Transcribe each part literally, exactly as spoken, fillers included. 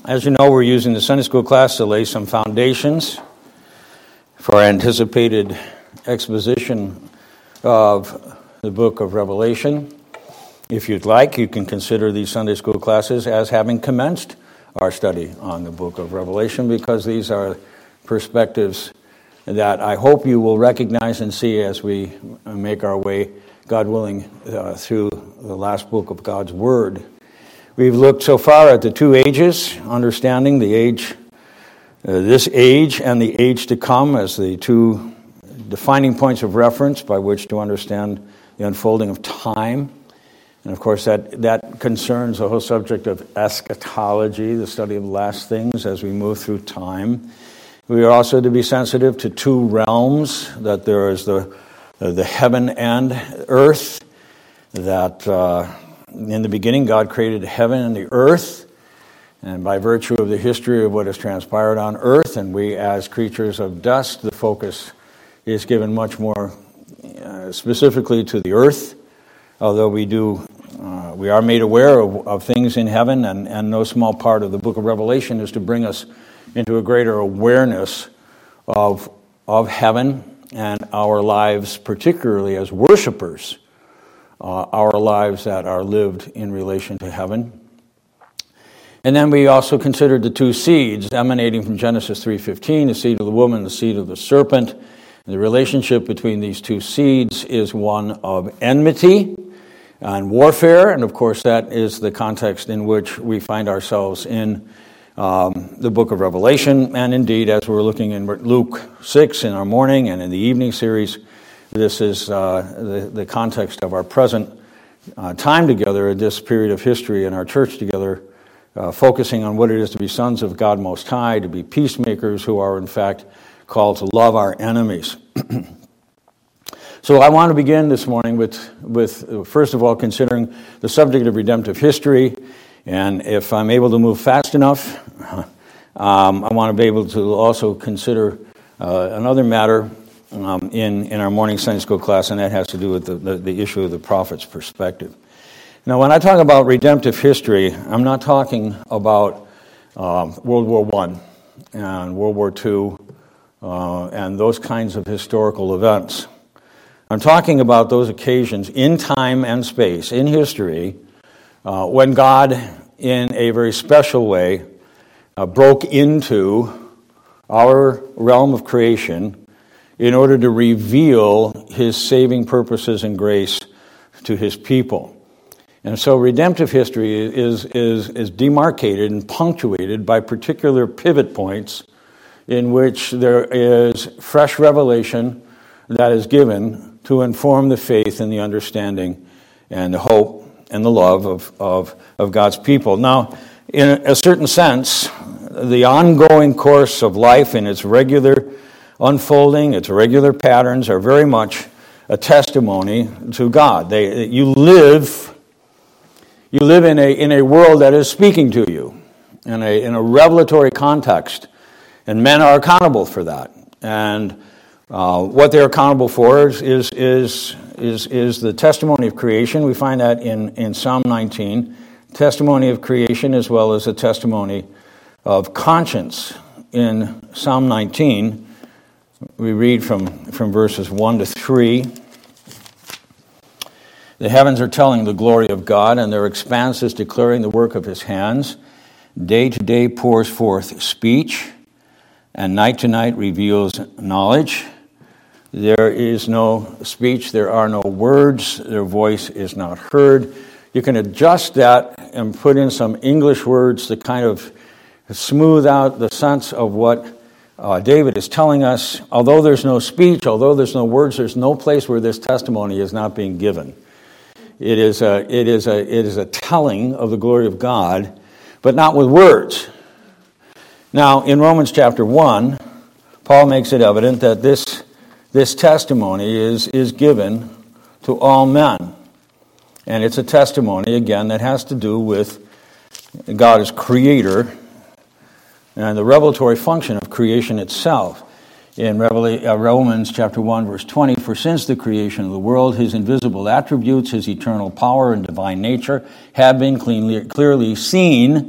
As you know, we're using the Sunday school class to lay some foundations for our anticipated exposition of the book of Revelation. If you'd like, you can consider these Sunday school classes as having commenced our study on the book of Revelation, because these are perspectives that I hope you will recognize and see as we make our way, God willing, uh, through the last book of God's Word. We've looked so far at the two ages, understanding the age, uh, this age and the age to come as the two defining points of reference by which to understand the unfolding of time. And of course, that, that concerns the whole subject of eschatology, the study of last things as we move through time. We are also to be sensitive to two realms, that there is the, uh, the heaven and earth, that uh, in the beginning God created heaven and the earth, and by virtue of the history of what has transpired on earth, and we as creatures of dust, the focus is given much more uh, specifically to the earth, although we do, uh, we are made aware of, of things in heaven, and, and no small part of the book of Revelation is to bring us into a greater awareness of, of heaven and our lives, particularly as worshipers, uh, our lives that are lived in relation to heaven. And then we also considered the two seeds emanating from Genesis three fifteen, the seed of the woman, the seed of the serpent. And the relationship between these two seeds is one of enmity and warfare, and of course that is the context in which we find ourselves in um, the book of Revelation, and indeed as we're looking in Luke six in our morning and in the evening series, this is uh, the, the context of our present uh, time together in this period of history in our church together, uh, focusing on what it is to be sons of God Most High, to be peacemakers who are in fact called to love our enemies. So I want to begin this morning with, with, first of all, considering the subject of redemptive history. And if I'm able to move fast enough, um, I want to be able to also consider uh, another matter um, in, in our morning Sunday school class, and that has to do with the, the, the issue of the prophet's perspective. Now, when I talk about redemptive history, I'm not talking about uh, World War One and World War Two uh, and those kinds of historical events. I'm talking about those occasions in time and space, in history, uh, when God, in a very special way, uh, broke into our realm of creation in order to reveal His saving purposes and grace to His people. And so redemptive history is, is, is demarcated and punctuated by particular pivot points in which there is fresh revelation that is given to inform the faith and the understanding and the hope and the love of, of, of God's people. Now, in a certain sense, the ongoing course of life in its regular unfolding, its regular patterns are very much a testimony to God. They, you live, you live in a in a world that is speaking to you in a in a revelatory context, and men are accountable for that. And Uh, what they're accountable for is, is is is is the testimony of creation. We find that in, in Psalm nineteen, testimony of creation as well as a testimony of conscience. In Psalm nineteen, we read from, from verses one to three. The heavens are telling the glory of God, and their expanse is declaring the work of His hands. Day to day pours forth speech, and night to night reveals knowledge. There is no speech, there are no words, their voice is not heard. You can adjust that and put in some English words to kind of smooth out the sense of what uh, David is telling us. Although there's no speech, although there's no words, there's no place where this testimony is not being given. It is a, it is a, it is a telling of the glory of God, but not with words. Now, in Romans chapter one, Paul makes it evident that this This testimony is, is given to all men. And it's a testimony, again, that has to do with God as creator and the revelatory function of creation itself. In Romans chapter one, verse twenty, for since the creation of the world, His invisible attributes, His eternal power and divine nature have been cleanly, clearly seen,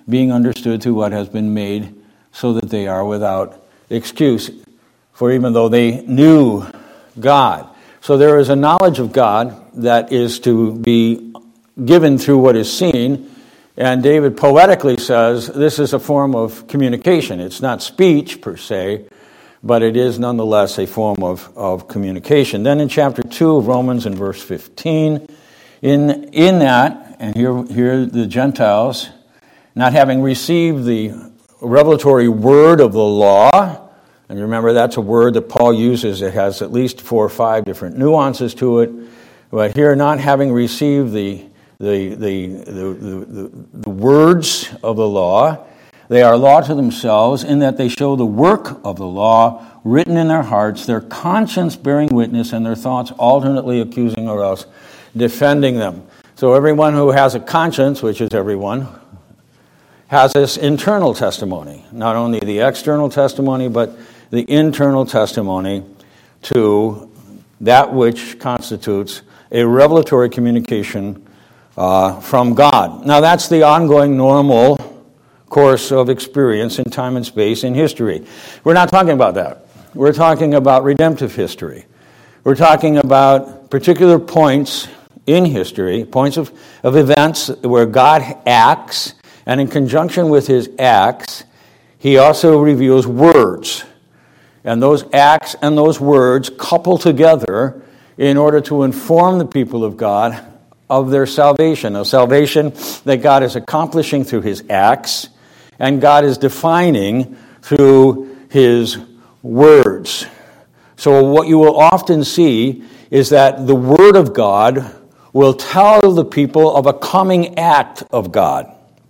being understood through what has been made, so that they are without excuse. For even though they knew God. So there is a knowledge of God that is to be given through what is seen. And David poetically says this is a form of communication. It's not speech per se, but it is nonetheless a form of, of communication. Then in chapter two of Romans, in verse fifteen, in, in that, and here, here the Gentiles, not having received the revelatory word of the law, and remember, that's a word that Paul uses. It has at least four or five different nuances to it. But here, not having received the the the the, the, the, the words of the law, they are law to themselves in that they show the work of the law written in their hearts, their conscience bearing witness, and their thoughts alternately accusing or else defending them. So everyone who has a conscience, which is everyone, has this internal testimony. Not only the external testimony, but the internal testimony to that which constitutes a revelatory communication uh, from God. Now, that's the ongoing normal course of experience in time and space in history. We're not talking about that. We're talking about redemptive history. We're talking about particular points in history, points of, of events where God acts, and in conjunction with his acts, he also reveals words. And those acts and those words couple together in order to inform the people of God of their salvation, a salvation that God is accomplishing through his acts, and God is defining through his words. So what you will often see is that the word of God will tell the people of a coming act of God.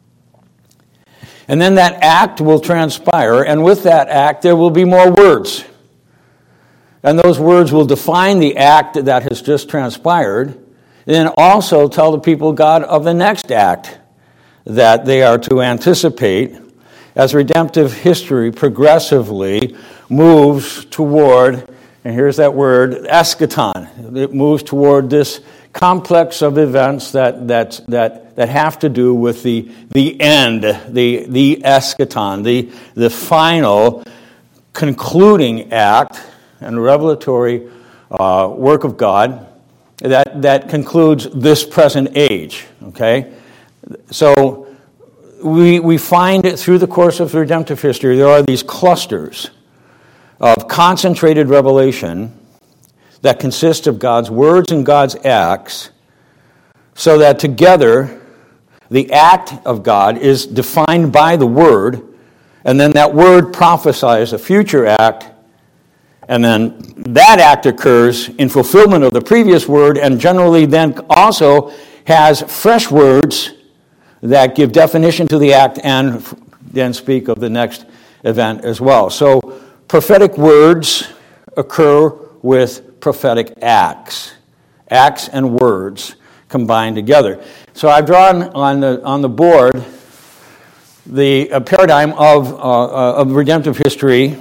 And then that act will transpire, and with that act there will be more words. And those words will define the act that has just transpired, and then also tell the people of God of the next act that they are to anticipate as redemptive history progressively moves toward, and here's that word, eschaton. It moves toward this complex of events that that that that have to do with the the end, the the eschaton, the the final concluding act and revelatory uh, work of God that that concludes this present age. Okay, so we we find it through the course of redemptive history. There are these clusters of concentrated revelation that consist of God's words and God's acts, so that together the act of God is defined by the word, and then that word prophesies a future act, and then that act occurs in fulfillment of the previous word, and generally then also has fresh words that give definition to the act and then speak of the next event as well. So prophetic words occur with prophetic acts, acts and words combined together. So I've drawn on the on the board the a paradigm of uh, of redemptive history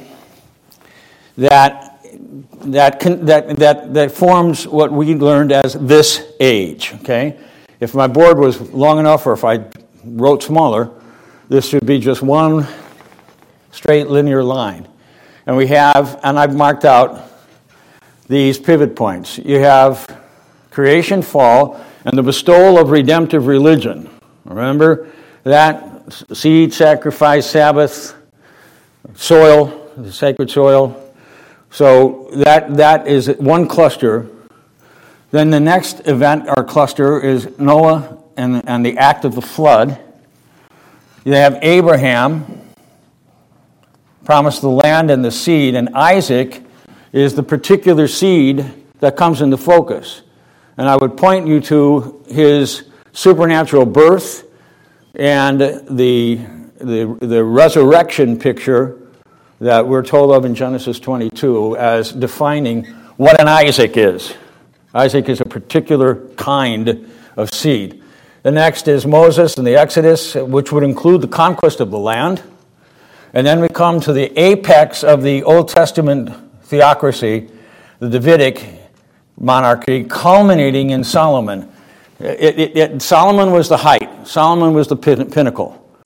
that that that that that forms what we learned as this age. Okay, if my board was long enough, or if I wrote smaller, this should be just one straight linear line, and we have, and I've marked out these pivot points. You have creation, fall, and the bestowal of redemptive religion. Remember that? Seed, sacrifice, Sabbath, soil, the sacred soil. So that that is one cluster. Then the next event or cluster is Noah and, and the act of the flood. You have Abraham, promised the land and the seed, and Isaac is the particular seed that comes into focus. And I would point you to his supernatural birth and the, the, the resurrection picture that we're told of in Genesis twenty-two as defining what an Isaac is. Isaac is a particular kind of seed. The next is Moses and the Exodus, which would include the conquest of the land. And then we come to the apex of the Old Testament theocracy, the Davidic monarchy, culminating in Solomon. It, it, it, Solomon was the height. Solomon was the pin, pinnacle.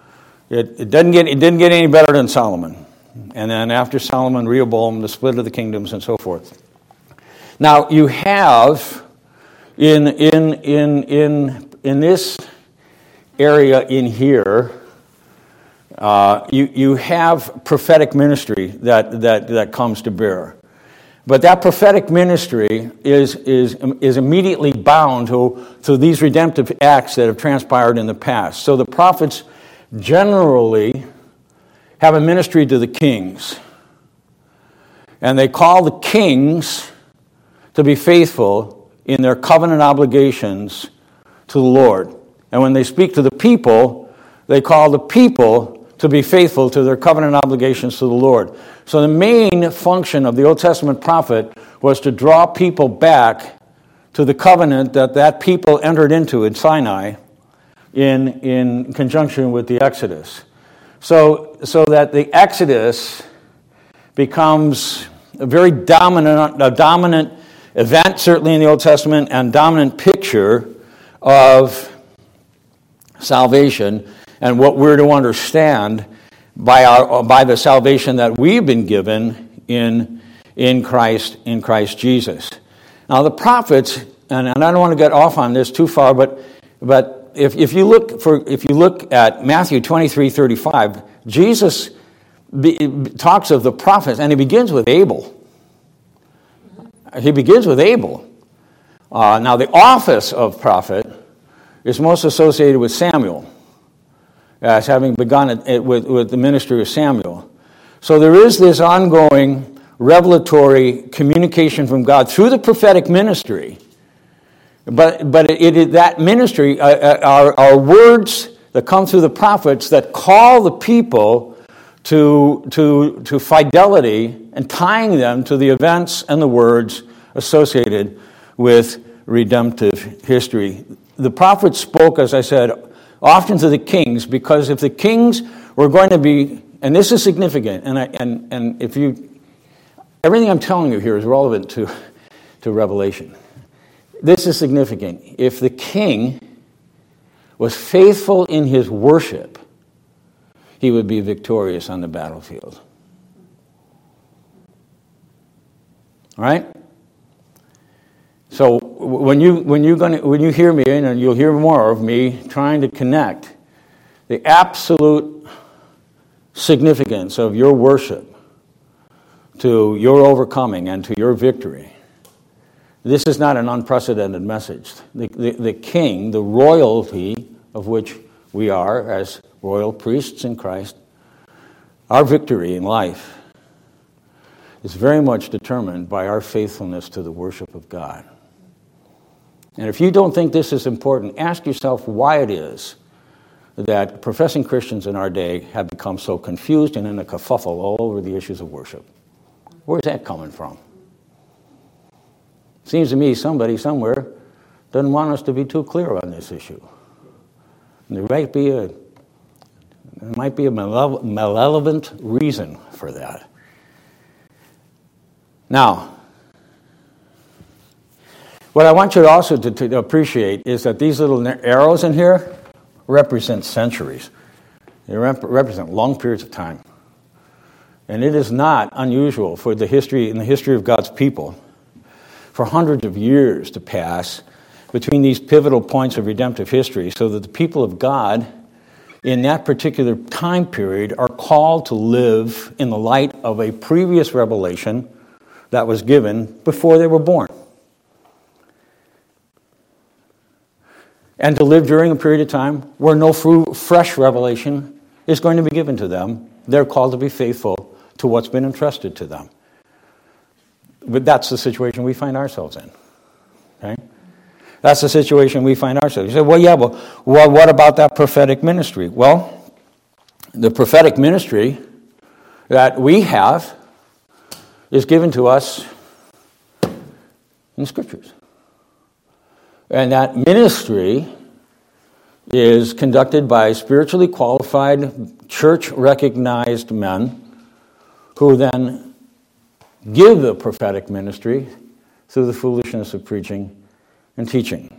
It, it, doesn't get, it didn't get any better than Solomon. And then after Solomon, Rehoboam, the split of the kingdoms, and so forth. Now, you have in, in, in, in, in this area in here, uh, you, you have prophetic ministry that, that, that comes to bear. But that prophetic ministry is, is, is immediately bound to, to these redemptive acts that have transpired in the past. So the prophets generally have a ministry to the kings. And they call the kings to be faithful in their covenant obligations to the Lord. And when they speak to the people, they call the people to be faithful to their covenant obligations to the Lord. So the main function of the Old Testament prophet was to draw people back to the covenant that that people entered into in Sinai in, in conjunction with the Exodus. So, so that the Exodus becomes a very dominant, a dominant event, certainly in the Old Testament, and dominant picture of salvation and what we're to understand by our by the salvation that we've been given in in Christ in Christ Jesus. Now the prophets, and, and I don't want to get off on this too far, but but if if you look for if you look at Matthew twenty-three thirty-five, Jesus be, talks of the prophets, and he begins with Abel. He begins with Abel. Uh, now the office of prophet is most associated with Samuel, as having begun it, it, with, with the ministry of Samuel. So there is this ongoing revelatory communication from God through the prophetic ministry. But but it, it that ministry uh, are, are words that come through the prophets that call the people to, to, to fidelity and tying them to the events and the words associated with redemptive history. The prophets spoke, as I said, often to the kings, because if the kings were going to be, and this is significant, and I, and and if you, everything I'm telling you here is relevant to, to Revelation. This is significant. If the king was faithful in his worship, he would be victorious on the battlefield. All right? So when you when you going when you hear me, and you'll hear more of me trying to connect the absolute significance of your worship to your overcoming and to your victory, this is not an unprecedented message. The, the, the king, the royalty of which we are as royal priests in Christ, our victory in life is very much determined by our faithfulness to the worship of God. And if you don't think this is important, ask yourself why it is that professing Christians in our day have become so confused and in a kerfuffle all over the issues of worship. Where's that coming from? Seems to me somebody somewhere doesn't want us to be too clear on this issue. And there might be a there might be a malevolent, malevolent reason for that. Now, what I want you to also to, to appreciate is that these little arrows in here represent centuries. They rep- represent long periods of time. And it is not unusual for the history, in the history of God's people, for hundreds of years to pass between these pivotal points of redemptive history, so that the people of God in that particular time period are called to live in the light of a previous revelation that was given before they were born. And to live during a period of time where no fresh revelation is going to be given to them. They're called to be faithful to what's been entrusted to them. But that's the situation we find ourselves in. Okay? That's the situation we find ourselves in. You say, well, yeah, well, well, what about that prophetic ministry? Well, the prophetic ministry that we have is given to us in the Scriptures. And that ministry is conducted by spiritually qualified, church-recognized men who then give the prophetic ministry through the foolishness of preaching and teaching.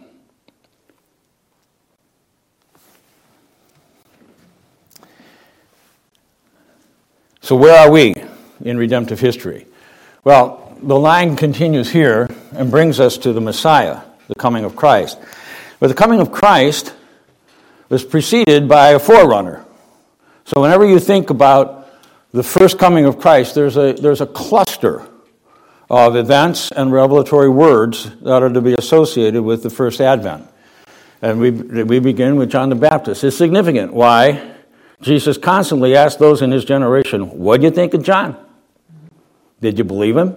So where are we in redemptive history? Well, the line continues here and brings us to the Messiah, the coming of Christ. But the coming of Christ was preceded by a forerunner. So whenever you think about the first coming of Christ, there's a there's a cluster of events and revelatory words that are to be associated with the first advent. And we we begin with John the Baptist. It's significant. Why? Jesus constantly asked those in his generation, what do you think of John? Did you believe him?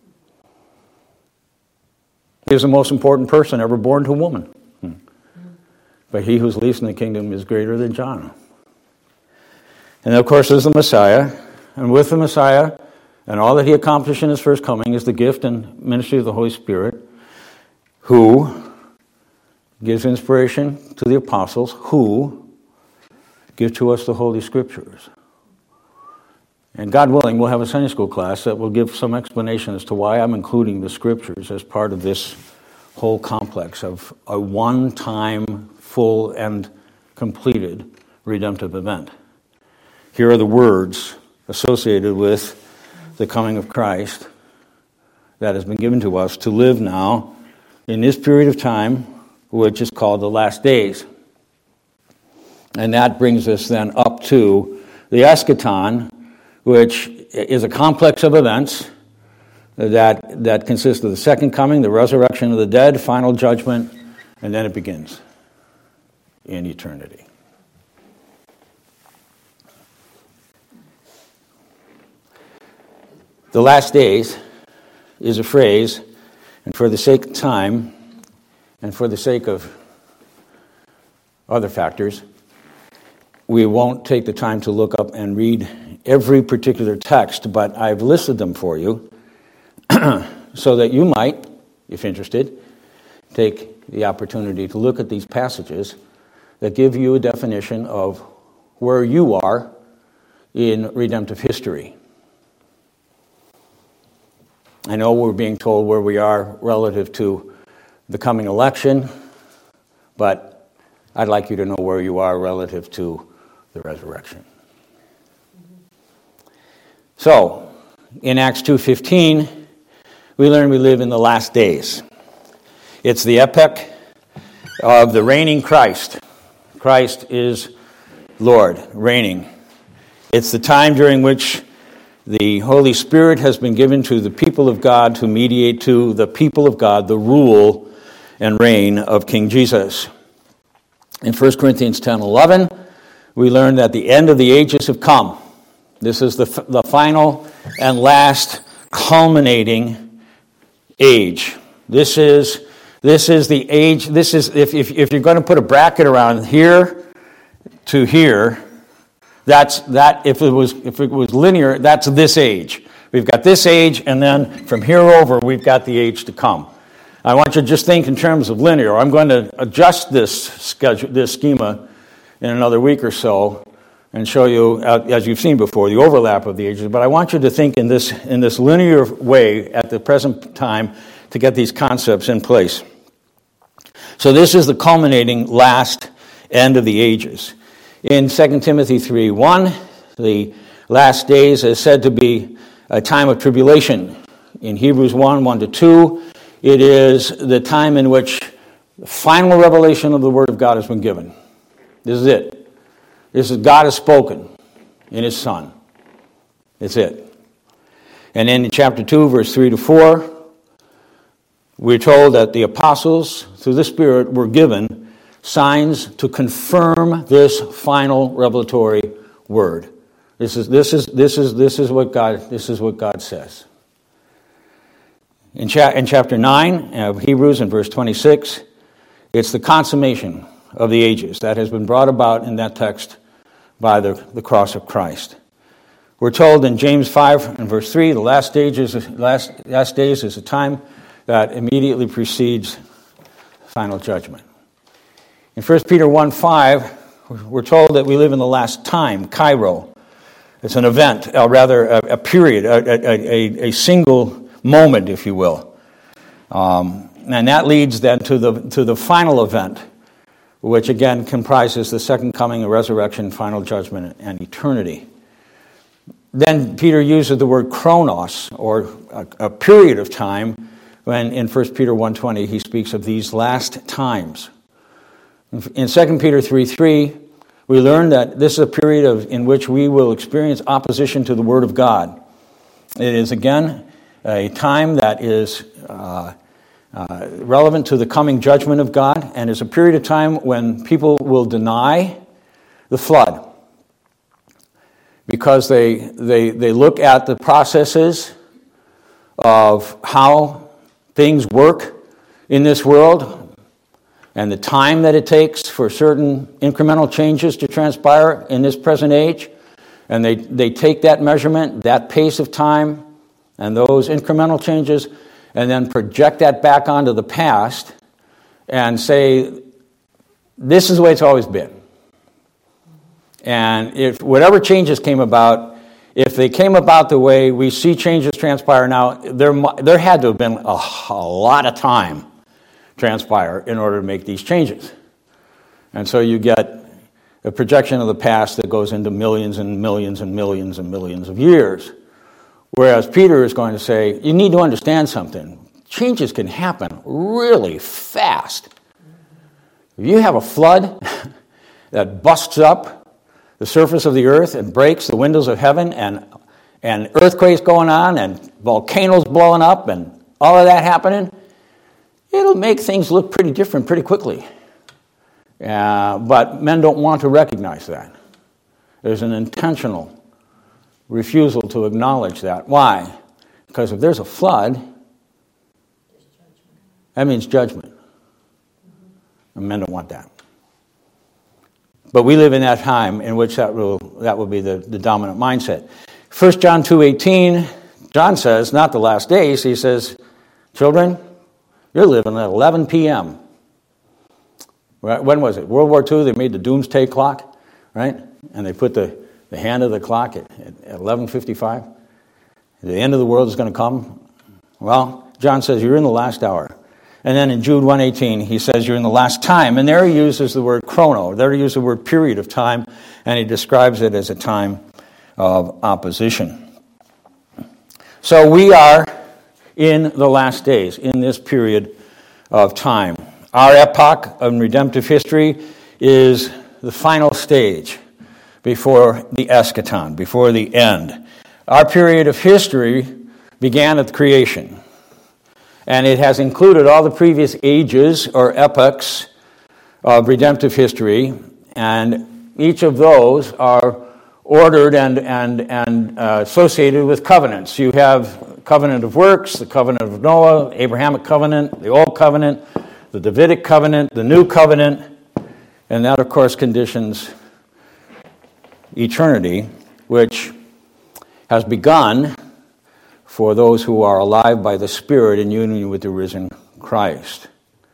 He was the most important person ever born to a woman. But he who's least in the kingdom is greater than John. And of course, there's the Messiah. And with the Messiah and all that he accomplished in his first coming is the gift and ministry of the Holy Spirit, who gives inspiration to the apostles, who give to us the Holy Scriptures. And God willing, we'll have a Sunday school class that will give some explanation as to why I'm including the Scriptures as part of this whole complex of a one-time, full, and completed redemptive event. Here are the words associated with the coming of Christ that has been given to us to live now in this period of time, which is called the last days. And that brings us then up to the eschaton, which is a complex of events that, that consists of the second coming, the resurrection of the dead, final judgment, and then it begins in eternity. The last days is a phrase, and for the sake of time, and for the sake of other factors, we won't take the time to look up and read every particular text, but I've listed them for you so that you might, if interested, take the opportunity to look at these passages that give you a definition of where you are in redemptive history. I know we're being told where we are relative to the coming election, but I'd like you to know where you are relative to the resurrection. So, in Acts two fifteen, we learn we live in the last days. It's the epoch of the reigning Christ. Christ is Lord, reigning. It's the time during which the Holy Spirit has been given to the people of God to mediate to the people of God the rule and reign of King Jesus. In First Corinthians ten eleven, we learn that the end of the ages have come. This is the, the final and last culminating age. This is this is the age. This is if if, if you're going to put a bracket around here to here, that's that. If it was if it was linear, that's this age. We've got this age, and then from here over, we've got the age to come. I want you to just think in terms of linear. I'm going to adjust this schedule, this schema, in another week or so, and show you, as you've seen before, the overlap of the ages. But I want you to think in this in this linear way at the present time to get these concepts in place. So this is the culminating last end of the ages. In Second Timothy three one, the last days is said to be a time of tribulation. In Hebrews one one to two, it is the time in which the final revelation of the Word of God has been given. This is it. This is God has spoken in His Son. It's it. And then in chapter two, verse three to four, we're told that the apostles, through the Spirit, were given signs to confirm this final revelatory word. This is this is this is this is what God this is what God says. In, cha- in chapter nine of Hebrews, in verse twenty-six, it's the consummation of the ages that has been brought about in that text by the, the cross of Christ. We're told in James five and verse three, the last stages, last last days is a time that immediately precedes final judgment. In First Peter one five, we're told that we live in the last time, Cairo. It's an event, or rather a, a period, a, a, a, a single moment, if you will. Um, and that leads then to the to the final event, which again comprises the second coming, the resurrection, final judgment, and eternity. then Peter uses the word chronos, or a, a period of time, when in First Peter one twenty he speaks of these last times. In Second Peter three three, we learn that this is a period of, in which we will experience opposition to the Word of God. It is, again, a time that is uh, uh, relevant to the coming judgment of God, and is a period of time when people will deny the flood because they, they, they look at the processes of how things work in this world and the time that it takes for certain incremental changes to transpire in this present age. And they, they take that measurement, that pace of time, and those incremental changes, and then project that back onto the past and say, this is the way it's always been. And if whatever changes came about, if they came about the way we see changes transpire now, there, there had to have been a, a lot of time transpire in order to make these changes. And so you get a projection of the past that goes into millions and millions and millions and millions of years. Whereas Peter is going to say, you need to understand something. Changes can happen really fast. If you have a flood that busts up the surface of the earth and breaks the windows of heaven, and and earthquakes going on and volcanoes blowing up and all of that happening, it'll make things look pretty different pretty quickly. Uh, but men don't want to recognize that. There's an intentional refusal to acknowledge that. Why? Because if there's a flood, that means judgment. And men don't want that. But we live in that time in which that will that will be the, the dominant mindset. First John two eighteen, John says, not the last days, he says, children, you're living at eleven p.m. When was it? World War Two, they made the doomsday clock, right? And they put the, the hand of the clock at, at eleven fifty-five. The end of the world is going to come. Well, John says, you're in the last hour. And then in Jude one eighteen, he says you're in the last time. And there he uses the word chrono. There he uses the word period of time, and he describes it as a time of opposition. So we are in the last days, in this period of time. Our epoch of redemptive history is the final stage before the eschaton, before the end. Our period of history began at the creation. And it has included all the previous ages or epochs of redemptive history, and each of those are ordered and and and uh, associated with covenants. You have covenant of works, the covenant of Noah, Abrahamic covenant, the Old Covenant, the Davidic covenant, the New Covenant, and that, of course, conditions eternity, which has begun for those who are alive by the Spirit in union with the risen Christ.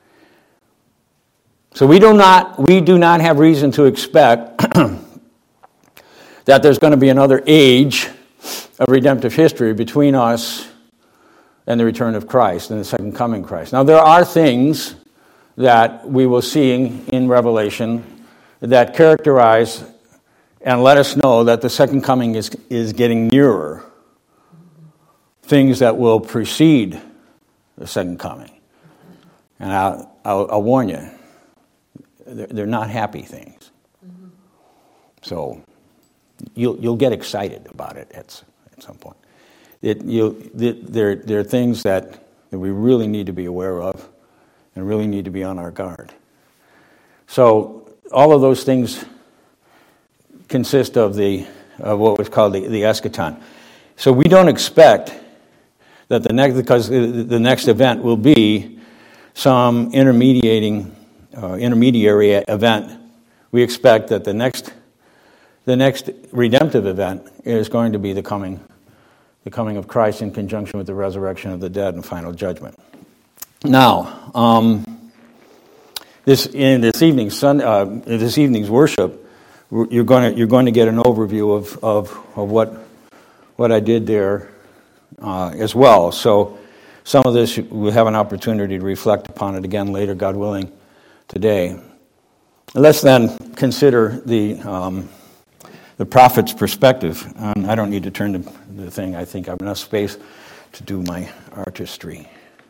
So we do not we do not have reason to expect that there's going to be another age of redemptive history between us and the return of Christ and the second coming of Christ. Now, there are things that we will see in Revelation that characterize and let us know that the second coming is, is getting nearer. Things that will precede the second coming. And I'll, I'll, I'll warn you, they're, they're not happy things. Mm-hmm. So you'll you'll get excited about it at, at some point. It, you'll, there, there are things that, that we really need to be aware of and really need to be on our guard. So all of those things consist of the of what was called the, the eschaton. So we don't expect that the next, because the next event will be some intermediating, uh, intermediary event. We expect that the next, the next redemptive event is going to be the coming, the coming of Christ in conjunction with the resurrection of the dead and final judgment. Now, um, this in this evening's sun, uh, this evening's worship, you're going to you're going to get an overview of of, of what what I did there. Uh, as well. So some of this we'll have an opportunity to reflect upon it again later, God willing, today. Let's then consider the um, the prophet's perspective. Um, I don't need to turn the, the thing. I think I have enough space to do my artistry.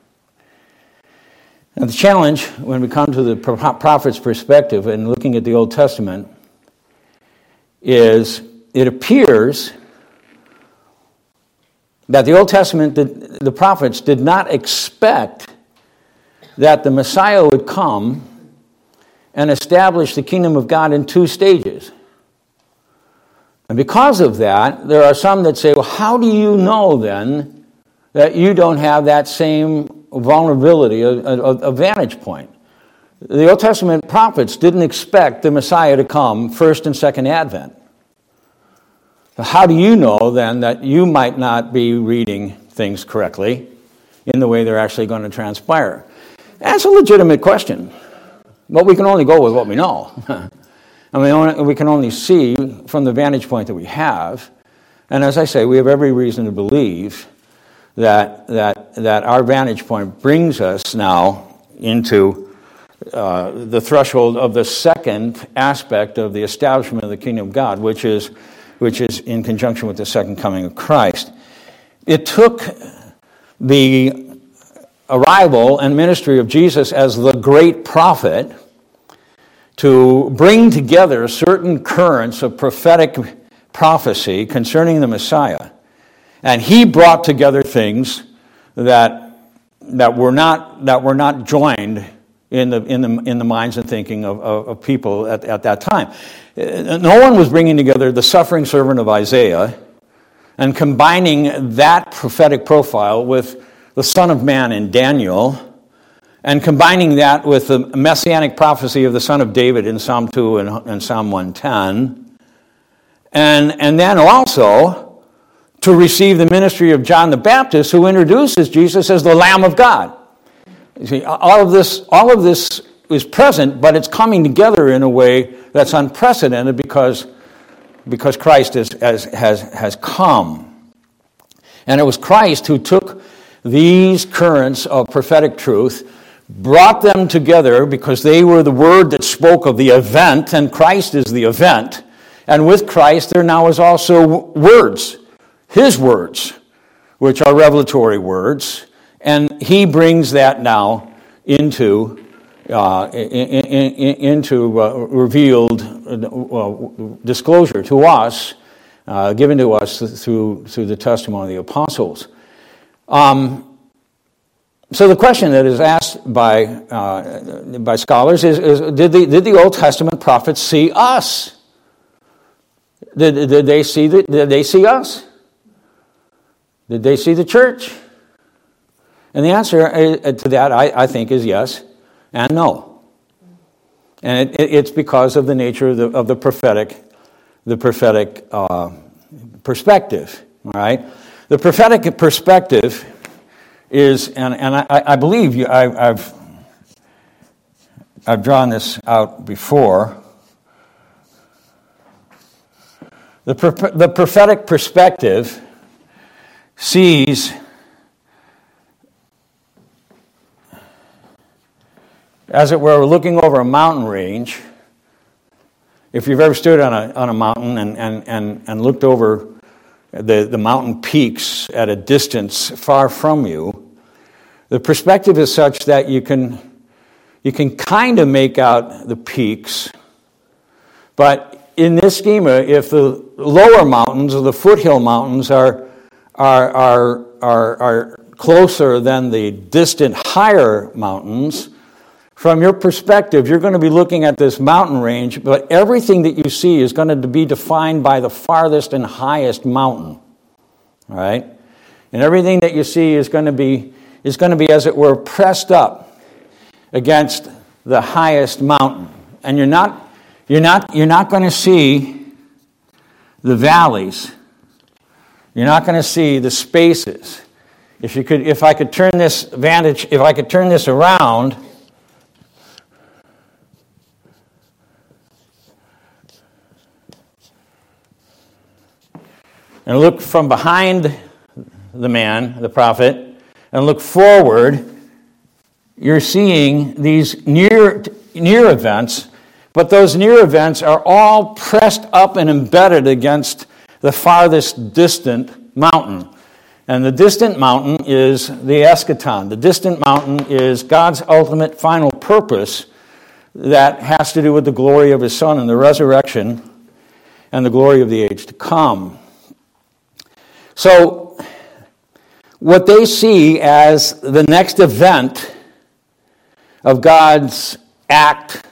Now, the challenge when we come to the prophet's perspective and looking at the Old Testament is it appears that the Old Testament, the, the prophets did not expect that the Messiah would come and establish the kingdom of God in two stages. And because of that, there are some that say, well, how do you know then that you don't have that same vulnerability, a, a, a vantage point? The Old Testament prophets didn't expect the Messiah to come first and second advent. So how do you know then that you might not be reading things correctly in the way they're actually going to transpire? That's a legitimate question. But we can only go with what we know. I mean, we can only see from the vantage point that we have. And as I say, we have every reason to believe that that that our vantage point brings us now into uh, the threshold of the second aspect of the establishment of the kingdom of God, which is which is in conjunction with the second coming of Christ. It took the arrival and ministry of Jesus as the great prophet to bring together certain currents of prophetic prophecy concerning the Messiah. And he brought together things that that were not that were not joined in the in the in the minds and thinking of, of, of people at, at that time. No one was bringing together the suffering servant of Isaiah and combining that prophetic profile with the Son of Man in Daniel, and combining that with the messianic prophecy of the Son of David in Psalm two and, and Psalm one ten, and and then also to receive the ministry of John the Baptist, who introduces Jesus as the Lamb of God. You see, all of this, all of this is present, but it's coming together in a way that's unprecedented because, because Christ is, has, has, has come. And it was Christ who took these currents of prophetic truth, brought them together because they were the word that spoke of the event, and Christ is the event. And with Christ, there now is also words, His words, which are revelatory words, and He brings that now into uh, in, in, in, into uh, revealed uh, disclosure to us, uh, given to us through through the testimony of the apostles. Um, so the question that is asked by uh, by scholars is, is: Did the did the Old Testament prophets see us? Did, did they see the, Did they see us? Did they see the church? And the answer to that, I, I think, is yes and no. And it, it, it's because of the nature of the, of the prophetic, the prophetic uh, perspective. All right, the prophetic perspective is, and and I, I believe you, I, I've I've drawn this out before. The the prophetic perspective sees as it were looking over a mountain range. If you've ever stood on a on a mountain and and, and, and looked over the, the mountain peaks at a distance far from you, the perspective is such that you can you can kind of make out the peaks, but in this schema, if the lower mountains or the foothill mountains are are are are, are closer than the distant higher mountains, from your perspective, you're going to be looking at this mountain range, but everything that you see is going to be defined by the farthest and highest mountain. All right? And everything that you see is going to be is going to be, as it were, pressed up against the highest mountain. And you're not you're not you're not going to see the valleys. You're not going to see the spaces. If you could if I could turn this vantage if I could turn this around, and look from behind the man, the prophet, and look forward, you're seeing these near near events, But those near events are all pressed up and embedded against the farthest distant mountain. And the distant mountain is the eschaton. The distant mountain is God's ultimate final purpose that has to do with the glory of his Son and the resurrection and the glory of the age to come. So, what they see as the next event of God's act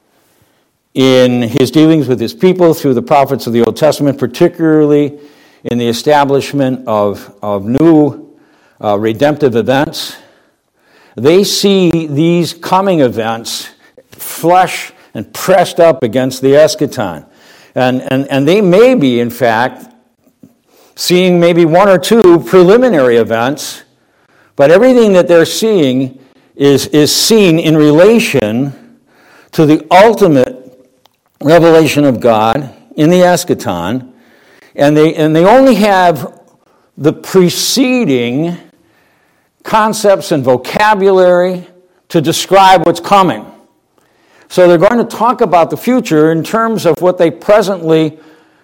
in his dealings with his people through the prophets of the Old Testament, particularly in the establishment of, of new uh, redemptive events, they see these coming events flush and pressed up against the eschaton. And, and, and they may be, in fact, seeing maybe one or two preliminary events, but everything that they're seeing is, is seen in relation to the ultimate revelation of God in the eschaton, and they and they only have the preceding concepts and vocabulary to describe what's coming. So they're going to talk about the future in terms of what they presently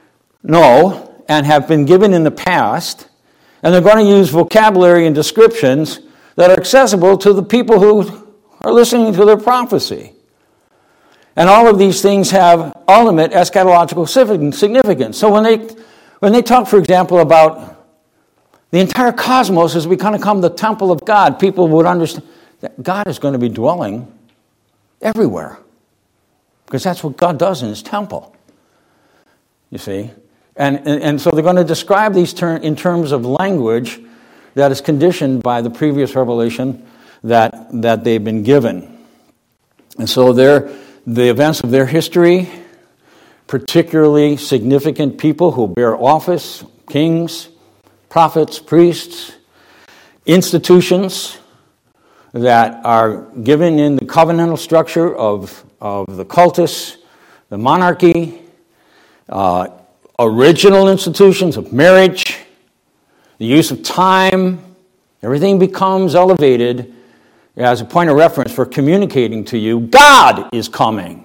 know and have been given in the past, and they're going to use vocabulary and descriptions that are accessible to the people who are listening to their prophecy. And all of these things have ultimate eschatological significance. So when they when they talk, for example, about the entire cosmos has become become the temple of God, people would understand that God is going to be dwelling everywhere. Because that's what God does in his temple. You see? And, and, and so they're going to describe these ter- in terms of language that is conditioned by the previous revelation that, that they've been given. And so they're the events of their history, particularly significant people who bear office, kings, prophets, priests, institutions that are given in the covenantal structure of, of the cultus, the monarchy, uh, original institutions of marriage, the use of time, everything becomes elevated as a point of reference for communicating to you, God is coming.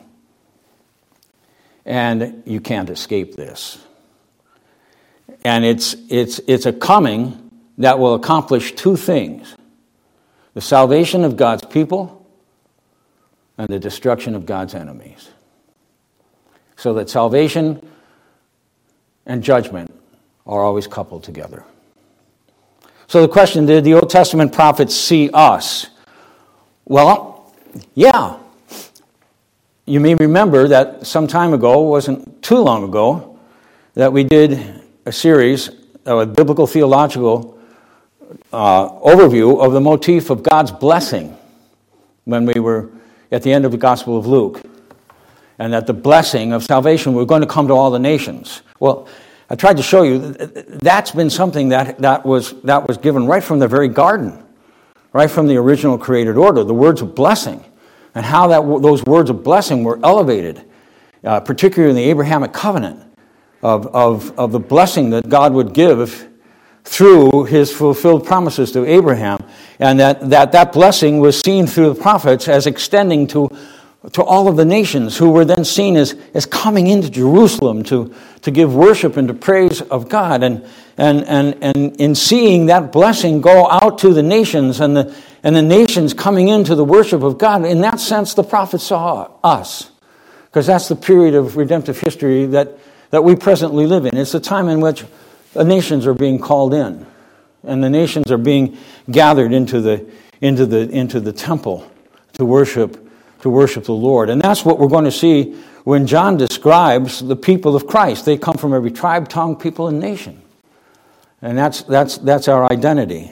And you can't escape this. And it's it's it's a coming that will accomplish two things: the salvation of God's people and the destruction of God's enemies. So that salvation and judgment are always coupled together. So the question, did the Old Testament prophets see us? Well, yeah. You may remember that some time ago, wasn't too long ago, that we did a series, a biblical theological uh, overview of the motif of God's blessing when we were at the end of the Gospel of Luke, and that the blessing of salvation were going to come to all the nations. Well, I tried to show you that that's been something that, that was that was given right from the very garden, right from the original created order, the words of blessing, and how that those words of blessing were elevated, uh, particularly in the Abrahamic covenant, of, of, of the blessing that God would give through his fulfilled promises to Abraham, and that, that that blessing was seen through the prophets as extending to, to all of the nations, who were then seen as, as coming into Jerusalem to, to give worship and to praise of God. And, and, and, and in seeing that blessing go out to the nations, and the, and the nations coming into the worship of God, in that sense the prophets saw us, because that's the period of redemptive history that, that we presently live in. It's the time in which the nations are being called in, and the nations are being gathered into the into the into the temple to worship to worship the Lord. And that's what we're going to see when John describes the people of Christ. They come from every tribe, tongue, people, and nation. And that's that's that's our identity.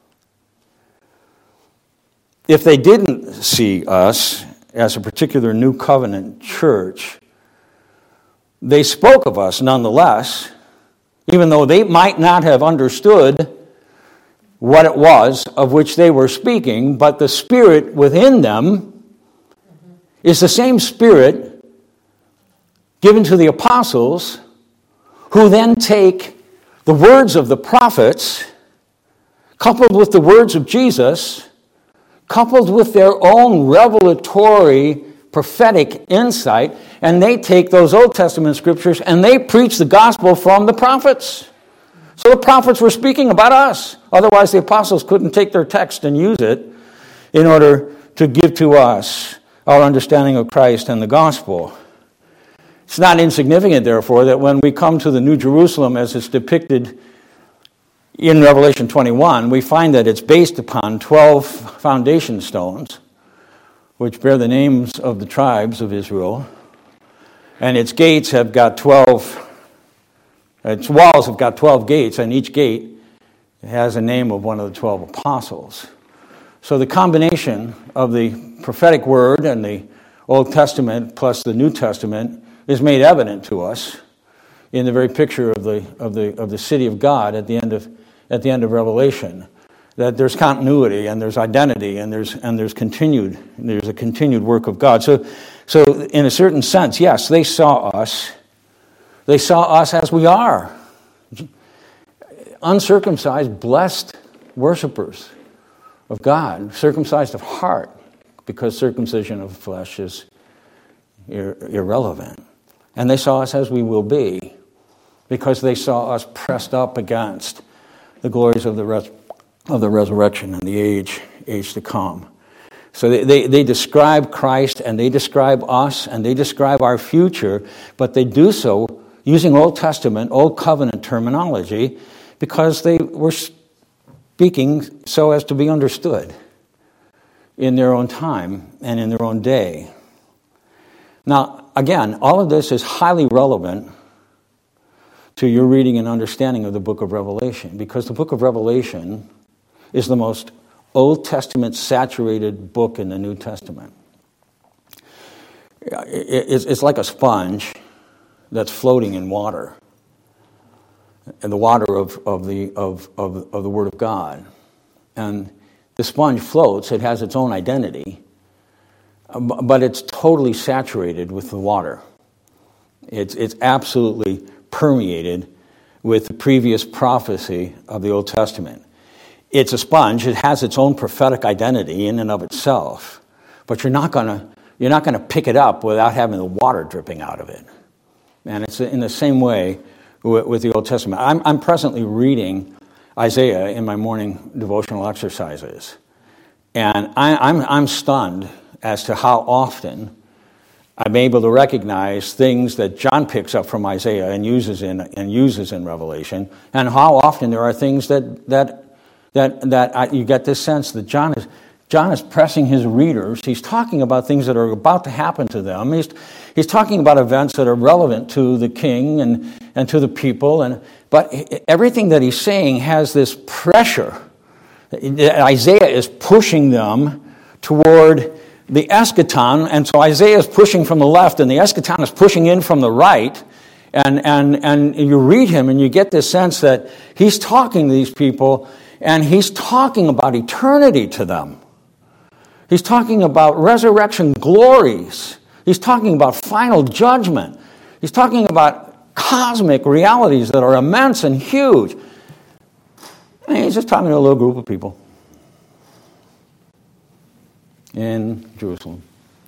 If they didn't see us as a particular new covenant church, they spoke of us nonetheless, even though they might not have understood what it was of which they were speaking, but the Spirit within them is the same Spirit given to the apostles, who then take the words of the prophets, coupled with the words of Jesus, coupled with their own revelatory prophetic insight, and they take those Old Testament scriptures and they preach the gospel from the prophets. So the prophets were speaking about us. Otherwise, the apostles couldn't take their text and use it in order to give to us our understanding of Christ and the gospel. It's not insignificant, therefore, that when we come to the New Jerusalem as it's depicted in Revelation twenty-one, we find that it's based upon twelve foundation stones, which bear the names of the tribes of Israel, and its gates have got twelve, its walls have got twelve gates, and each gate has a name of one of the twelve apostles. So the combination of the prophetic word and the Old Testament plus the New Testament is made evident to us in the very picture of the of the of the city of God at the end of at the end of Revelation. That there's continuity and there's identity and there's and there's continued there's a continued work of God. So so in a certain sense, yes, they saw us. They saw us as we are. Uncircumcised, blessed worshipers of God, circumcised of heart, because circumcision of flesh is ir- irrelevant. And they saw us as we will be, because they saw us pressed up against the glories of the res- of the resurrection and the age age to come. So they, they, they describe Christ and they describe us and they describe our future, but they do so using Old Testament, Old Covenant terminology, because they were speaking so as to be understood in their own time and in their own day. Now, again, all of this is highly relevant to your reading and understanding of the book of Revelation, because the book of Revelation is the most Old Testament saturated book in the New Testament. It's like a sponge that's floating in water, and the water of, of the of, of of the Word of God. And the sponge floats, it has its own identity, but it's totally saturated with the water. It's it's absolutely permeated with the previous prophecy of the Old Testament. It's a sponge, it has its own prophetic identity in and of itself, but you're not gonna you're not gonna pick it up without having the water dripping out of it. And it's in the same way with the Old Testament. I'm, I'm presently reading Isaiah in my morning devotional exercises. And I, I'm, I'm stunned as to how often I'm able to recognize things that John picks up from Isaiah and uses in and uses in Revelation, and how often there are things that that that that I, you get this sense that John is John is pressing his readers. He's talking about things that are about to happen to them. He's he's talking about events that are relevant to the king and and to the people, and but everything that he's saying has this pressure. Isaiah is pushing them toward the eschaton, and so Isaiah is pushing from the left, and the eschaton is pushing in from the right, and and and you read him, and you get this sense that he's talking to these people, and he's talking about eternity to them. He's talking about resurrection glories. He's talking about final judgment. He's talking about cosmic realities that are immense and huge. And he's just talking to a little group of people in Jerusalem.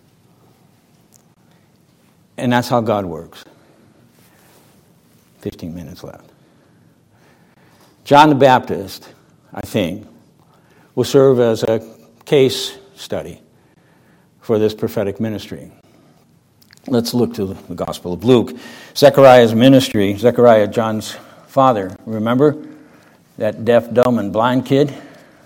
And that's how God works. Fifteen minutes left. John the Baptist, I think, will serve as a case study for this prophetic ministry. Let's look to the Gospel of Luke. Zechariah's ministry, Zechariah, John's father, remember that deaf, dumb, and blind kid?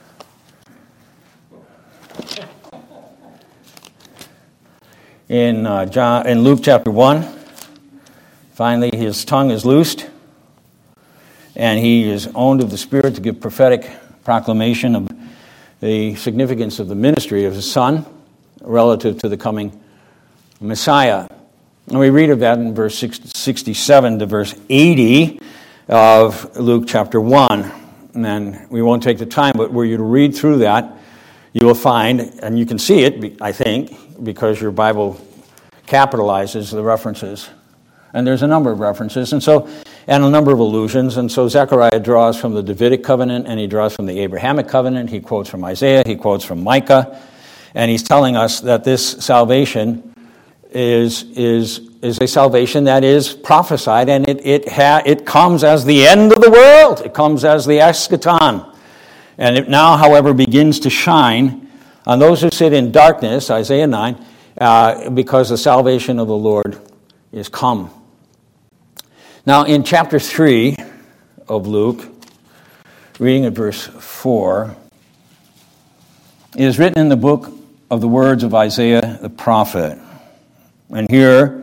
In uh, John, in Luke chapter one, finally his tongue is loosed, and he is owned of the Spirit to give prophetic proclamation of the significance of the ministry of his son relative to the coming Messiah. And we read of that in verse sixty-seven to verse eighty of Luke chapter one. And then we won't take the time, but were you to read through that, you will find, and you can see it, I think, because your Bible capitalizes the references. And there's a number of references, and so and a number of allusions. And so Zechariah draws from the Davidic covenant, and he draws from the Abrahamic covenant. He quotes from Isaiah, he quotes from Micah, and he's telling us that this salvation is is is a salvation that is prophesied, and it it ha, it comes as the end of the world. It comes as the eschaton, and it now, however, begins to shine on those who sit in darkness, Isaiah nine, uh, because the salvation of the Lord is come. Now, in chapter three of Luke, reading at verse four, it is written in the book of the words of Isaiah the prophet. And here,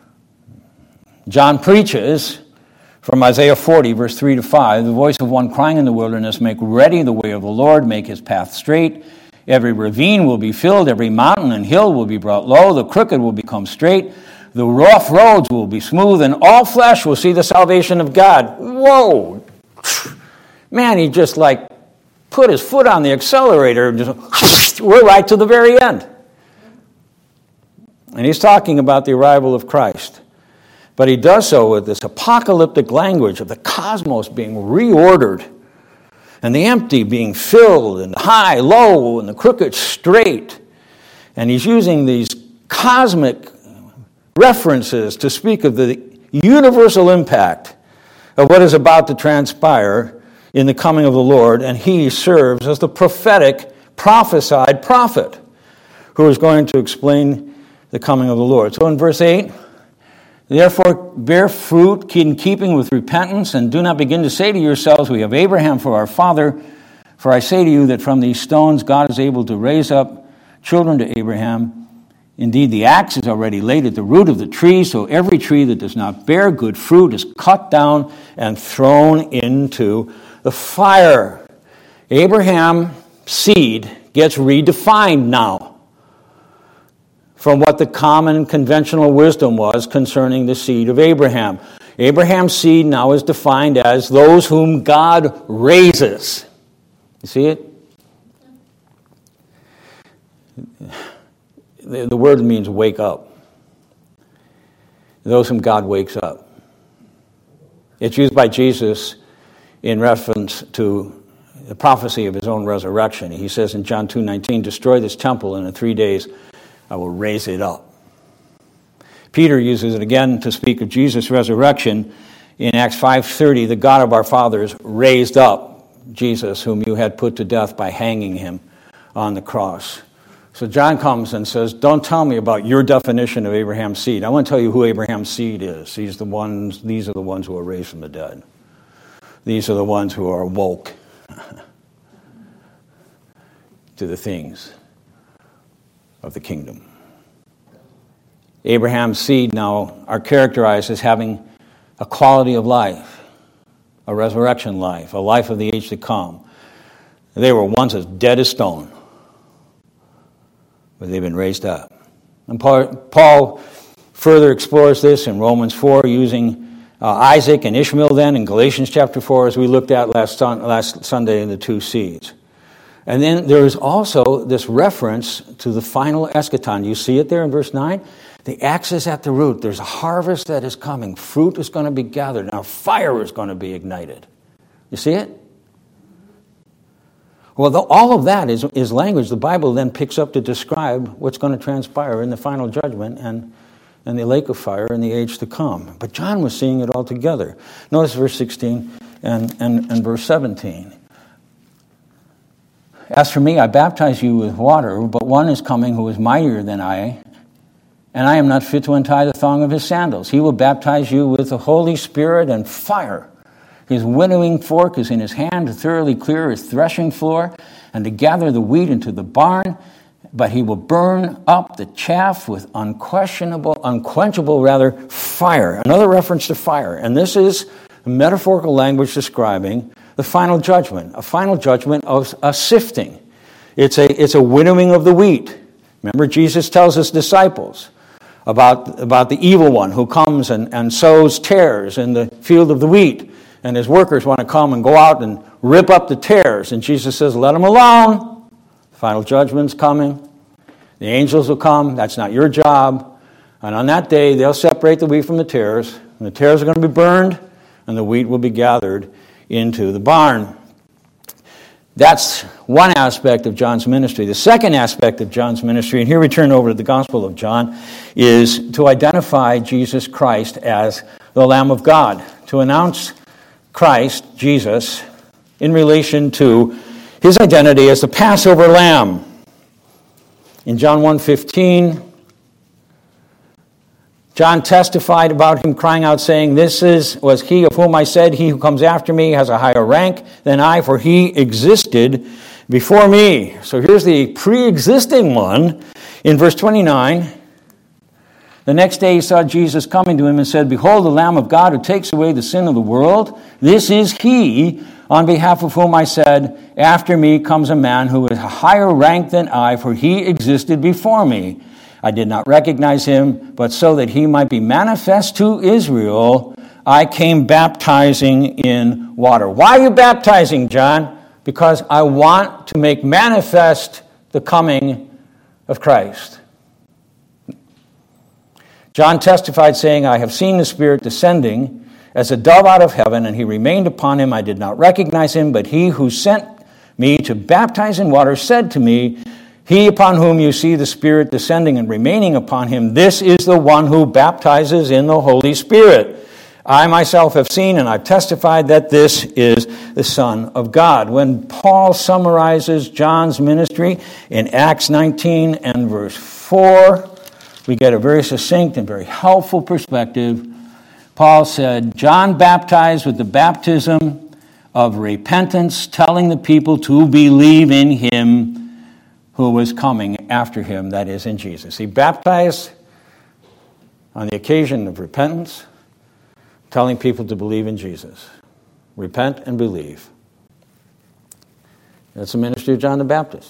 John preaches from Isaiah forty, verse three to five, the voice of one crying in the wilderness, make ready the way of the Lord, make his path straight. Every ravine will be filled, every mountain and hill will be brought low, the crooked will become straight, the rough roads will be smooth, and all flesh will see the salvation of God. Whoa! Man, he just like put his foot on the accelerator and just, we're right to the very end. And he's talking about the arrival of Christ. But he does so with this apocalyptic language of the cosmos being reordered, and the empty being filled, and the high low, and the crooked straight. And he's using these cosmic references to speak of the universal impact of what is about to transpire in the coming of the Lord, and he serves as the prophetic, prophesied prophet who is going to explain the coming of the Lord. So in verse eight, therefore bear fruit in keeping with repentance, and do not begin to say to yourselves, we have Abraham for our father. For I say to you that from these stones God is able to raise up children to Abraham. Indeed, the axe is already laid at the root of the tree, so every tree that does not bear good fruit is cut down and thrown into the fire. Abraham's seed gets redefined now from what the common conventional wisdom was concerning the seed of Abraham. Abraham's seed now is defined as those whom God raises. You see it? The, the word means wake up. Those whom God wakes up. It's used by Jesus in reference to the prophecy of his own resurrection. He says in John two nineteen, destroy this temple, and in three days I will raise it up. Peter uses it again to speak of Jesus' resurrection in Acts five thirty. The God of our fathers raised up Jesus, whom you had put to death by hanging him on the cross. So John comes and says, don't tell me about your definition of Abraham's seed. I want to tell you who Abraham's seed is. He's the ones, these are the ones who are raised from the dead. These are the ones who are woke to the things of the kingdom. Abraham's seed now are characterized as having a quality of life, a resurrection life, a life of the age to come. They were once as dead as stone, but they've been raised up. And Paul further explores this in Romans four, using uh, Isaac and Ishmael then in Galatians chapter four, as we looked at last, son- last Sunday in the two seeds. And then there is also this reference to the final eschaton. You see it there in verse nine? The axe is at the root. There's a harvest that is coming. Fruit is going to be gathered. Now fire is going to be ignited. You see it? Well, the, all of that is, is language the Bible then picks up to describe what's going to transpire in the final judgment and, and the lake of fire in the age to come. But John was seeing it all together. Notice verse sixteen and, and, and verse seventeen. As for me, I baptize you with water, but one is coming who is mightier than I, and I am not fit to untie the thong of his sandals. He will baptize you with the Holy Spirit and fire. His winnowing fork is in his hand to thoroughly clear his threshing floor and to gather the wheat into the barn, but he will burn up the chaff with unquestionable, unquenchable rather, fire. Another reference to fire. And this is metaphorical language describing the final judgment, a final judgment of a sifting. It's a, it's a winnowing of the wheat. Remember, Jesus tells his disciples about, about the evil one who comes and, and sows tares in the field of the wheat. And his workers want to come and go out and rip up the tares. And Jesus says, let them alone. The final judgment's coming. The angels will come. That's not your job. And on that day, they'll separate the wheat from the tares. And the tares are going to be burned, and the wheat will be gathered into the barn. That's one aspect of John's ministry. The second aspect of John's ministry, and here we turn over to the Gospel of John, is to identify Jesus Christ as the Lamb of God, to announce Christ, Jesus, in relation to his identity as the Passover Lamb. In John one fifteen, John testified about him crying out, saying, "This is was he of whom I said, he who comes after me has a higher rank than I, for he existed before me." So here's the pre-existing one in verse twenty-nine. The next day he saw Jesus coming to him and said, "Behold, the Lamb of God who takes away the sin of the world. This is he on behalf of whom I said, after me comes a man who is a higher rank than I, for he existed before me. I did not recognize him, but so that he might be manifest to Israel, I came baptizing in water." Why are you baptizing, John? Because I want to make manifest the coming of Christ. John testified, saying, "I have seen the Spirit descending as a dove out of heaven, and he remained upon him. I did not recognize him, but he who sent me to baptize in water said to me, 'He upon whom you see the Spirit descending and remaining upon him, this is the one who baptizes in the Holy Spirit.' I myself have seen and I've testified that this is the Son of God." When Paul summarizes John's ministry in Acts nineteen and verse four, we get a very succinct and very helpful perspective. Paul said, "John baptized with the baptism of repentance, telling the people to believe in him who was coming after him," that is, in Jesus. He baptized on the occasion of repentance, telling people to believe in Jesus. Repent and believe. That's the ministry of John the Baptist.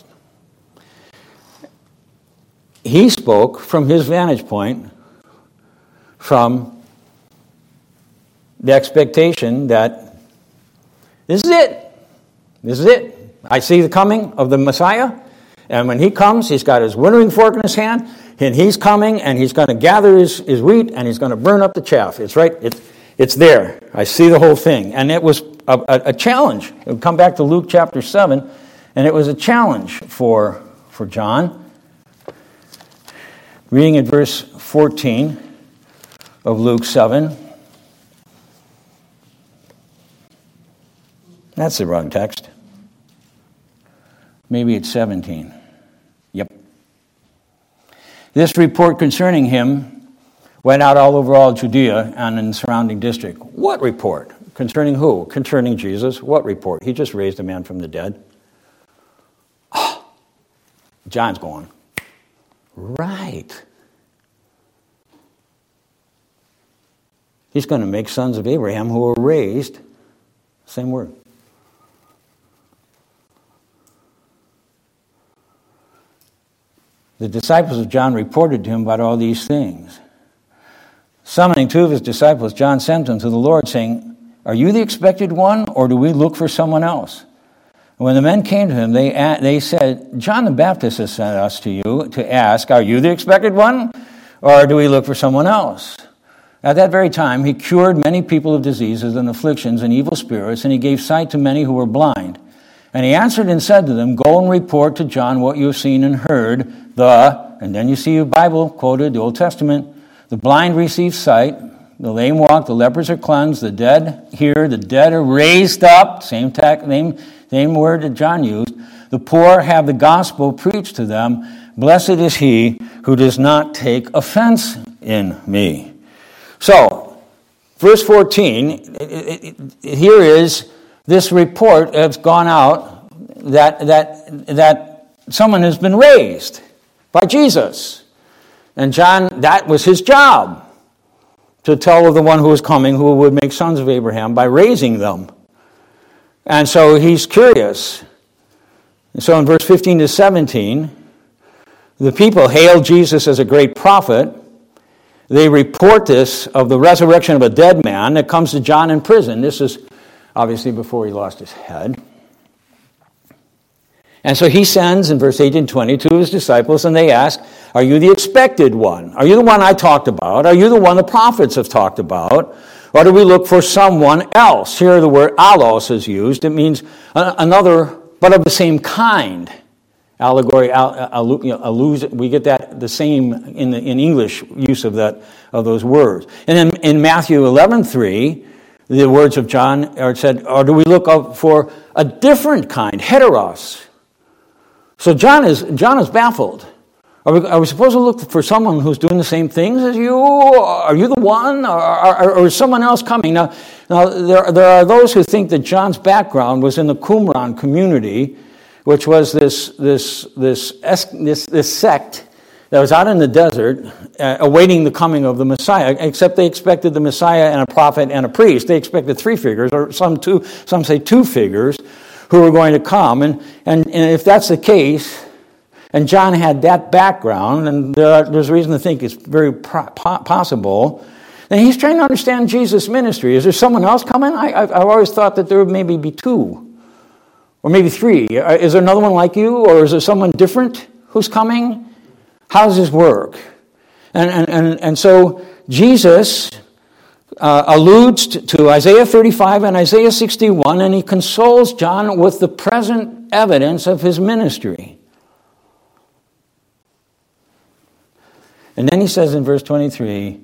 He spoke from his vantage point, from the expectation that this is it. This is it. I see the coming of the Messiah. And when he comes, he's got his winnowing fork in his hand, and he's coming, and he's going to gather his, his wheat, and he's going to burn up the chaff. It's right, it's, it's there. I see the whole thing. And it was a, a, a challenge. It would come back to Luke chapter seven, and it was a challenge for, for John. Reading at verse fourteen of Luke seven. That's the wrong text. Maybe it's seventeen. Yep. "This report concerning him went out all over all Judea and in the surrounding district." What report? Concerning who? Concerning Jesus. What report? He just raised a man from the dead. Oh, John's going, right. He's going to make sons of Abraham who are raised. Same word. The disciples of John reported to him about all these things. Summoning two of his disciples, John sent them to the Lord, saying, "Are you the expected one, or do we look for someone else?" And when the men came to him, they they said, "John the Baptist has sent us to you to ask, 'Are you the expected one, or do we look for someone else?'" At that very time, he cured many people of diseases and afflictions and evil spirits, and he gave sight to many who were blind. And he answered and said to them, "Go and report to John what you have seen and heard. The," and then you see your Bible quoted, the Old Testament, "the blind receive sight, the lame walk, the lepers are cleansed, the dead hear, the dead are raised up," same, tac, same, same word that John used, "the poor have the gospel preached to them. Blessed is he who does not take offense in me." So, verse fourteen, it, it, it, here is this report that's gone out that that that someone has been raised by Jesus. And John, that was his job, to tell of the one who was coming, who would make sons of Abraham by raising them. And so he's curious. And so in verse fifteen to seventeen, the people hail Jesus as a great prophet. They report this of the resurrection of a dead man that comes to John in prison. This is obviously before he lost his head. And so he sends, in verse eighteen and twenty, two of his disciples, and they ask, "Are you the expected one? Are you the one I talked about? Are you the one the prophets have talked about? Or do we look for someone else?" Here the word allos is used. It means another but of the same kind. Allegory, allu, you know, allusion, we get that the same in the in English use of that of those words. And then in Matthew eleven three, the words of John are said, or do we look up for a different kind, heteros? So John is John is baffled. Are we, are we supposed to look for someone who's doing the same things as you? Are you the one, or, or, or is someone else coming? Now, now there there are those who think that John's background was in the Qumran community, which was this this this this this sect that was out in the desert, uh, awaiting the coming of the Messiah. Except they expected the Messiah and a prophet and a priest. They expected three figures, or some two. Some say two figures, who were going to come. And and, and if that's the case, and John had that background, and there are, there's reason to think it's very pro- possible. Then he's trying to understand Jesus' ministry. Is there someone else coming? I, I've, I've always thought that there would maybe be two. Or maybe three. Is there another one like you? Or is there someone different who's coming? How does this work? And and, and, and so Jesus uh, alludes to, to Isaiah thirty-five and Isaiah sixty-one, and he consoles John with the present evidence of his ministry. And then he says in verse twenty-three,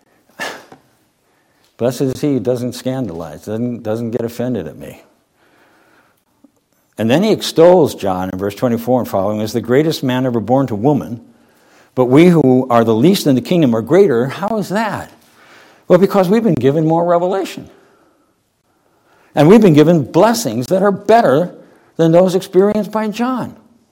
blessed is he who doesn't scandalize, doesn't, doesn't get offended at me. And then he extols John in verse twenty-four and following as the greatest man ever born to woman. But we who are the least in the kingdom are greater. How is that? Well, because we've been given more revelation. And we've been given blessings that are better than those experienced by John.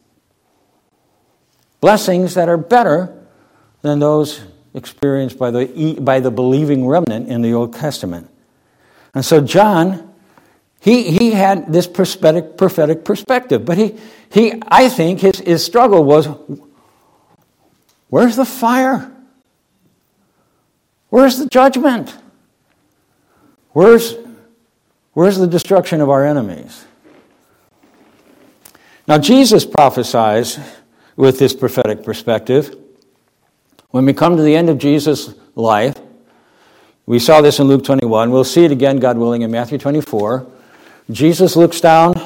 Blessings that are better than those experienced by the, by the believing remnant in the Old Testament. And so John... He he had this prophetic prophetic perspective, but he he I think his, his struggle was, where's the fire? Where's the judgment? Where's where's the destruction of our enemies? Now Jesus prophesies with this prophetic perspective. When we come to the end of Jesus' life, we saw this in Luke twenty-one. We'll see it again, God willing, in Matthew twenty-four. Jesus looks down,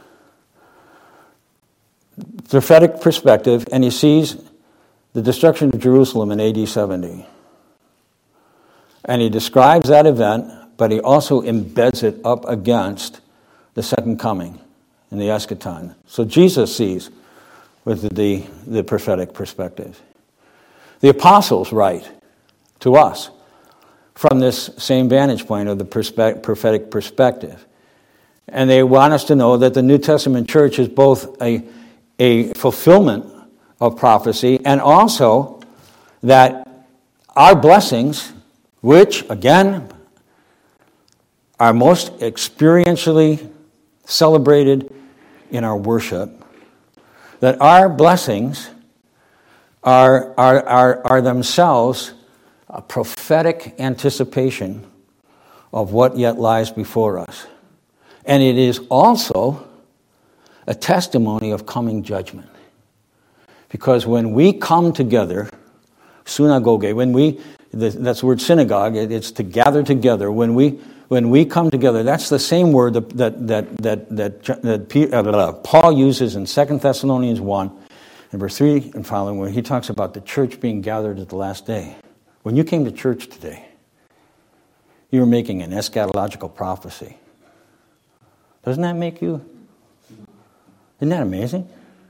prophetic perspective, and he sees the destruction of Jerusalem in A D seventy. And he describes that event, but he also embeds it up against the second coming in the eschaton. So Jesus sees with the, the prophetic perspective. The apostles write to us from this same vantage point of the perspe- prophetic perspective. And they want us to know that the New Testament church is both a, a fulfillment of prophecy and also that our blessings, which, again, are most experientially celebrated in our worship, that our blessings are, are, are, are themselves a prophetic anticipation of what yet lies before us. And it is also a testimony of coming judgment. Because when we come together, synagoge, when we, that's the word synagogue, it's to gather together. When we when we come together, that's the same word that that that that, that, that uh, Paul uses in Second Thessalonians one, in verse three and following, where he talks about the church being gathered at the last day. When you came to church today, you were making an eschatological prophecy. Doesn't that make you? Isn't that amazing?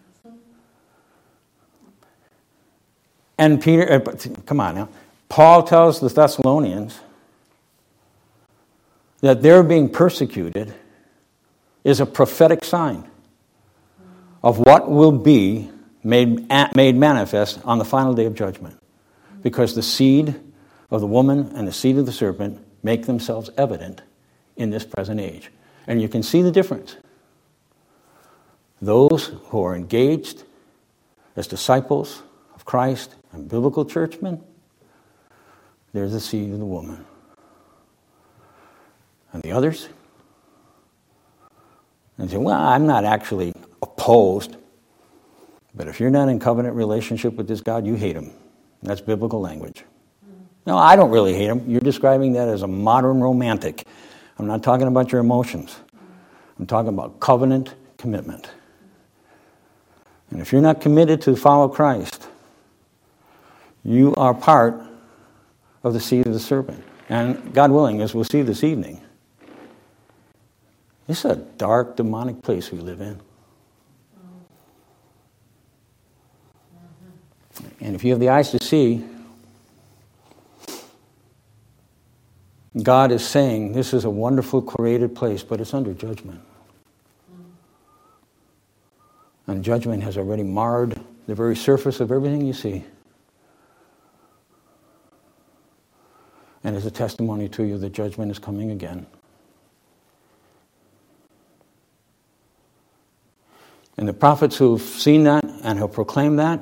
And Peter, uh, come on now. Paul tells the Thessalonians that their being persecuted is a prophetic sign of what will be made, made manifest on the final day of judgment. Because the seed of the woman and the seed of the serpent make themselves evident in this present age. And you can see the difference. Those who are engaged as disciples of Christ and biblical churchmen, there's the seed of the woman. And the others? And say, well, I'm not actually opposed, but if you're not in covenant relationship with this God, you hate him. That's biblical language. No, I don't really hate him. You're describing that as a modern romantic. I'm not talking about your emotions. I'm talking about covenant commitment. And if you're not committed to follow Christ, you are part of the seed of the serpent. And God willing, as we'll see this evening, this is a dark, demonic place we live in. And if you have the eyes to see, God is saying this is a wonderful, created place, but it's under judgment. And judgment has already marred the very surface of everything you see. And as a testimony to you, the judgment is coming again. And the prophets who've seen that and have proclaimed that,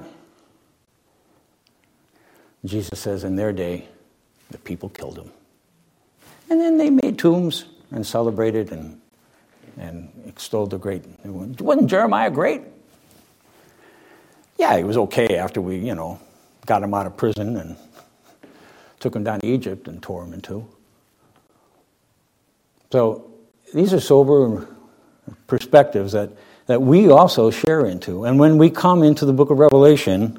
Jesus says in their day, the people killed him. And then they made tombs and celebrated and and extolled the great. Wasn't Jeremiah great? Yeah, he was okay after we, you know, got him out of prison and took him down to Egypt and tore him in two. So these are sober perspectives that, that we also share into. And when we come into the book of Revelation,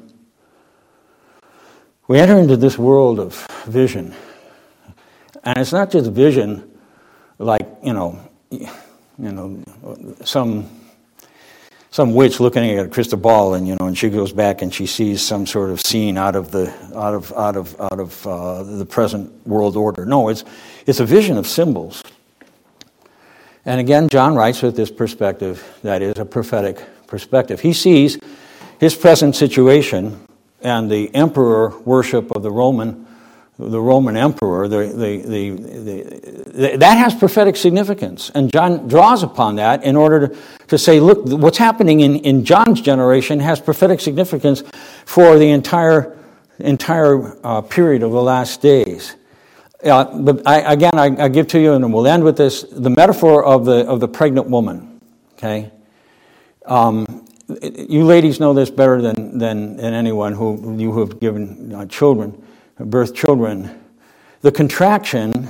we enter into this world of vision. And it's not just vision like, you know, you know, some some witch looking at a crystal ball, and you know, and she goes back and she sees some sort of scene out of the out of out of out of uh, the present world order. No, it's it's a vision of symbols. And again, John writes with this perspective that is a prophetic perspective. He sees his present situation and the emperor worship of the Roman. The Roman emperor, the, the, the, the, that has prophetic significance. And John draws upon that in order to, to say, look, what's happening in, in John's generation has prophetic significance for the entire entire uh, period of the last days. Uh, but I, again, I, I give to you, and we'll end with this, the metaphor of the of the pregnant woman. Okay, um, you ladies know this better than than, than anyone who you who have given uh, children. Birth children, the contraction,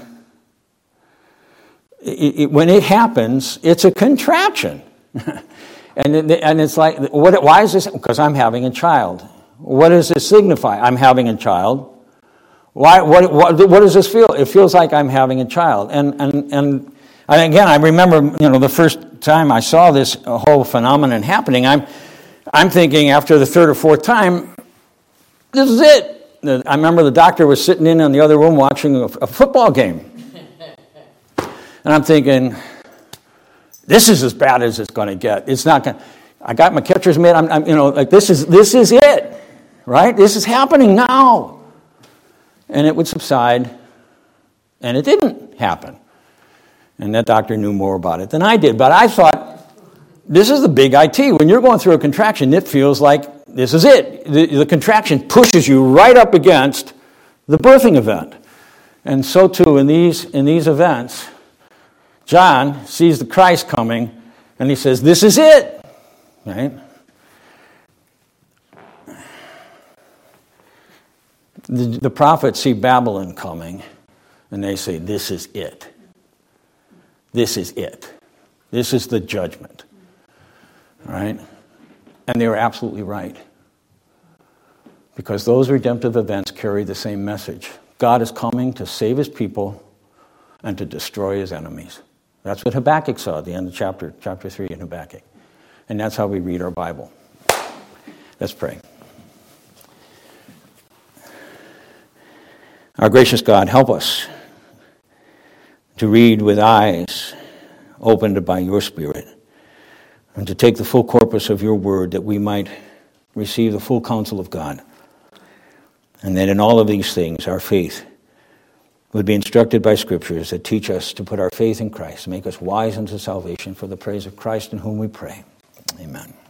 it, it, when it happens, it's a contraction. and, it, and it's like, what? Why is this? Because I'm having a child. What does this signify? I'm having a child. Why? What, what, what does this feel? It feels like I'm having a child. And, and, and, and again, I remember, you know, the first time I saw this whole phenomenon happening, I'm, I'm thinking after the third or fourth time, this is it. I remember the doctor was sitting in on the other room watching a, a football game. And I'm thinking, this is as bad as it's going to get. It's not going to, I got my catcher's mitt. I'm, I'm, you know, like this is, this is it, right? This is happening now. And it would subside, and it didn't happen. And that doctor knew more about it than I did. But I thought, this is the big I T. When you're going through a contraction, it feels like this is it. The, the contraction pushes you right up against the birthing event. And so too in these in these events, John sees the Christ coming and he says, this is it. Right? The, the prophets see Babylon coming and they say, this is it. This is it. This is the judgment. Right? And they were absolutely right. Because those redemptive events carry the same message. God is coming to save his people and to destroy his enemies. That's what Habakkuk saw at the end of chapter, chapter three in Habakkuk. And that's how we read our Bible. Let's pray. Our gracious God, help us to read with eyes opened by your Spirit, and to take the full corpus of your word that we might receive the full counsel of God. And that in all of these things, our faith would be instructed by scriptures that teach us to put our faith in Christ, make us wise unto salvation for the praise of Christ in whom we pray. Amen.